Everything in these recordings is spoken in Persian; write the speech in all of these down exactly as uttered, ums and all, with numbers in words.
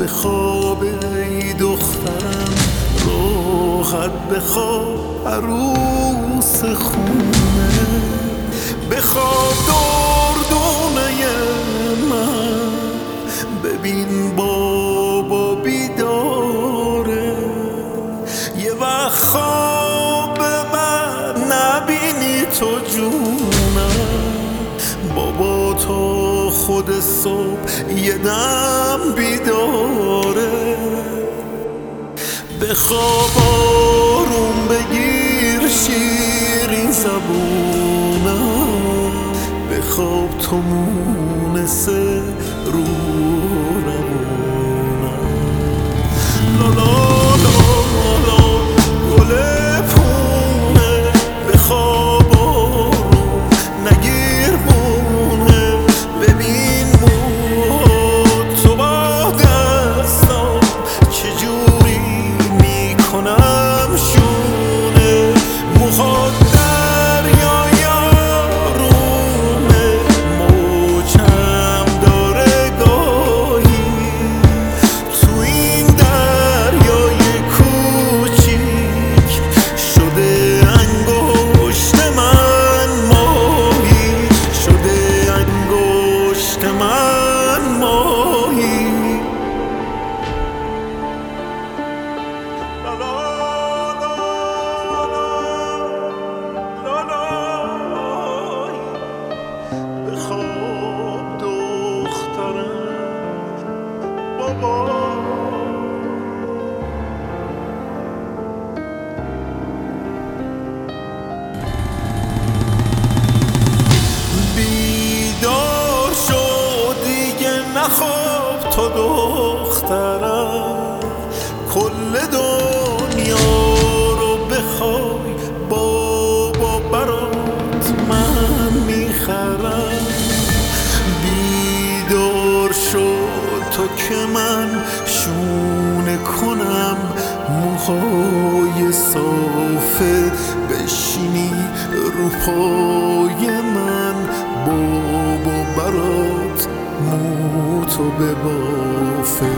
بخواب ای دخترم، راحت بخواب عروس خونه. بخواب دردونه من، ببین بابا بیداره. یه وقت خواب من نبینی تو جونم، بابا تا خود صبح یه دم بیداره. بخواب آروم بگیر شیرین زبونم، بخواب تو مونس رو روونم. لالا لالا گل پونه، بخواب آروم نگیر مونه. ببین موها تو با دستام چجوری میکنم شونه. موها دریای آرومه، موجم داره گاهی. تو این دریای کوچیک شده انگشت من ماهی، شده انگشت من ماهی. بخواب دخترم بابا. بیدار شو دیگه نخواب تو دخترم، کل دنیا رو بخوای بابا برات من میخرم. بیدار شو تو که من شونه کنم موهای صافت، بشینی رو پای من بابا برات موتو ببافه.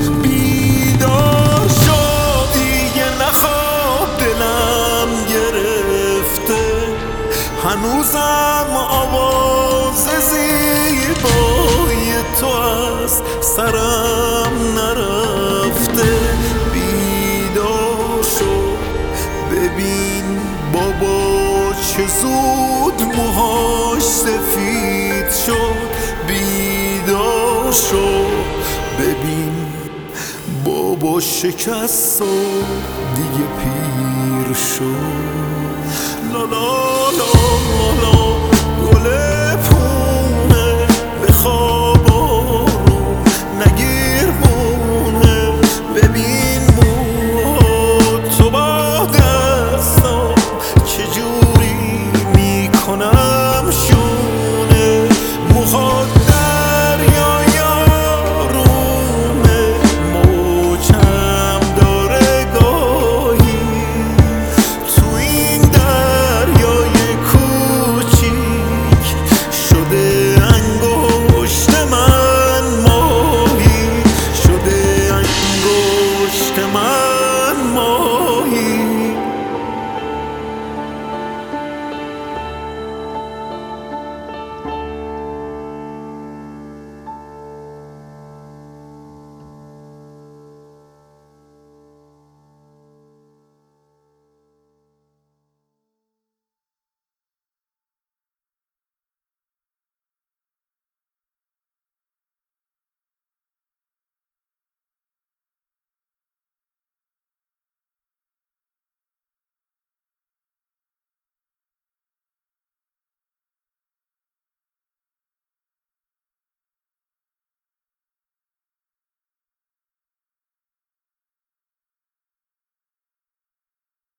بیدار شو دیگه نخواب دلم گرفته، هنوزم آواز زیبای تو از سرم نرفته. بیدار شو ببین بابا چه زود موهاش سفید شد. بیدار شو ببین بابا شکست و دیگه پیر شد. لا لا لا لا گل